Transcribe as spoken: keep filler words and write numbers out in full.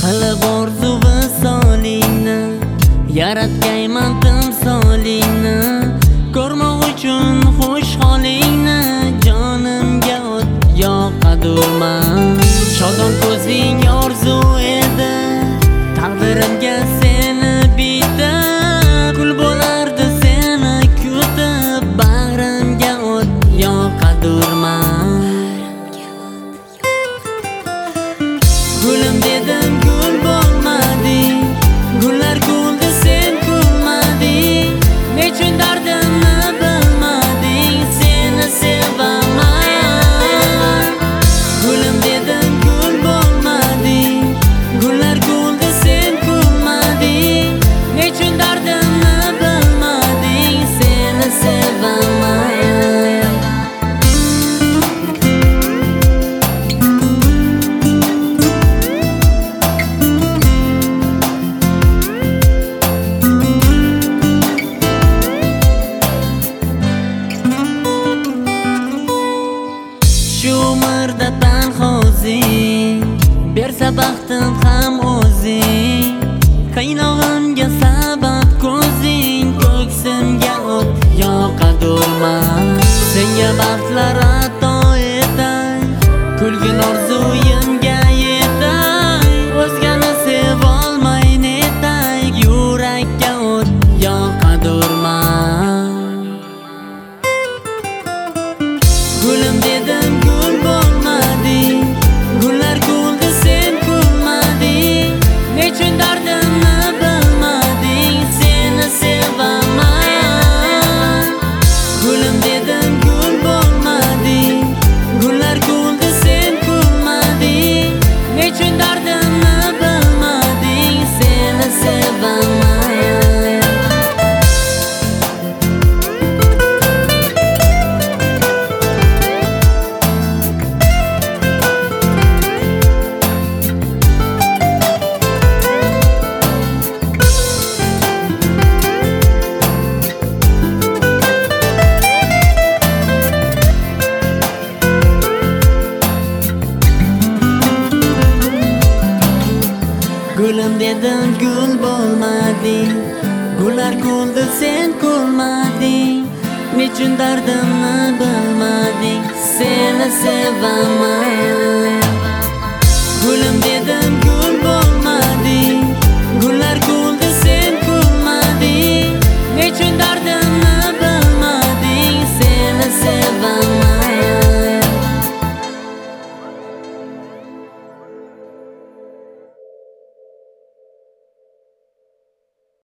qilib orzu visolingni, yaratgayman timsolingni, ko'rmoq uchun xush holingni, jonimga o't yoqadurman. Shodon ko'zing orzu edi, taqdirimga seni bitib, kul bo'lardi seni kutib, bag'rimga o't yoqadurman. Gulim dedim gul bo'lmading, gullar kuldi sen kulmading, nechun dardimni bilmading, seni sevaman. Gulim dedim gul bo'lmading, gullar kuldi sen kulmading, nechun dardimni bilmading, seni sevaman. Shu umrda tanhozing, bersa baxtim ham o'zing, qiynog'imga sabab ko'zing, ko'ksimga o't yoqadurman. Senga baxtlar ato etay, kulgin orzuyimga yetay, o'zgani sevolmay netay, yurakka o't yoqadurman. Gulim dedim gul bo'lmading, gullar kuldi sen kulmading, nechun dardimni bilmading, seni sevaman. Gulim dedim gul bo'lmading, gullar kuldi sen kulmading, nechun dardimni bilmading, seni sevaman. Gulim dedim gul bo'lmading, gullar kuldi sen kulmading, nechun dardimni bilmading, seni sevaman. Gulim dedim